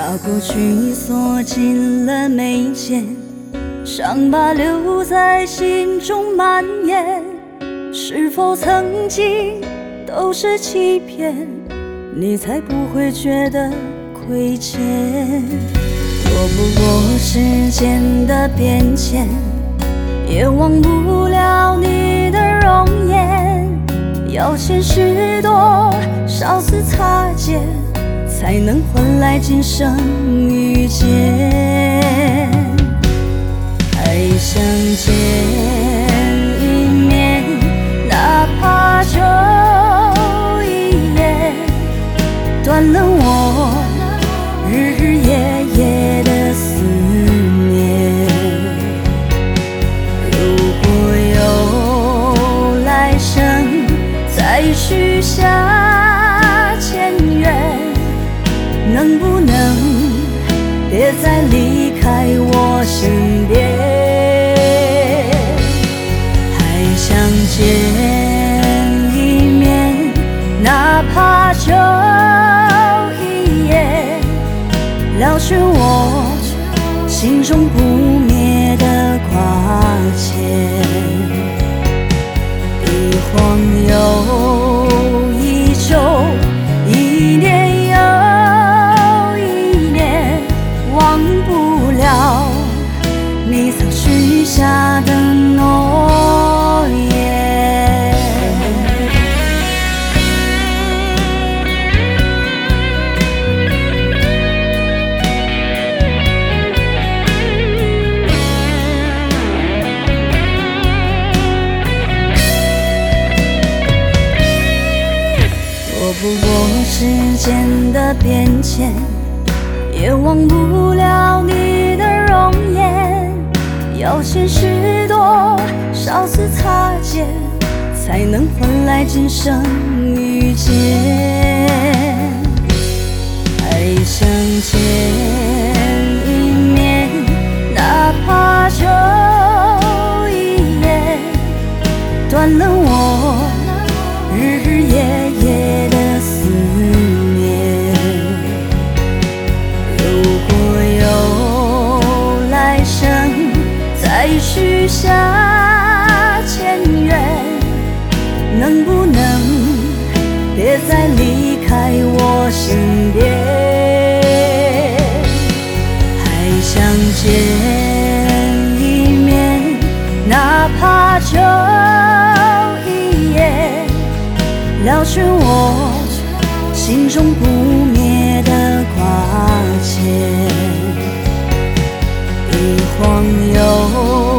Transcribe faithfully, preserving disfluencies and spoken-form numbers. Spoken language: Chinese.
把过去锁进了眉间，伤疤留在心中蔓延。是否曾经都是欺骗，你才不会觉得亏欠？躲不过时间的变迁，也忘不了你的容颜。要前世多少次擦肩，才能换来今生遇见？还想见一面，哪怕就一眼，断了我日日夜夜的思念。如果有来生，再许下前缘，能不能别再离开我身边？还想见一面，哪怕就一眼，撩去我心中不灭的挂牵。一晃又一周，一年又一年，忘不了你曾许下的诺言。躲不过时间的变迁，也忘不了你的容颜。要前世多少次擦肩，才能换来今生遇见？还想见一面，哪怕就一眼，断了我日日夜夜的思念。如果有来生，再许下前缘，能不能别再离开我身边？还想见一面，哪怕就一眼，撩去我心中不灭的挂牵。一晃又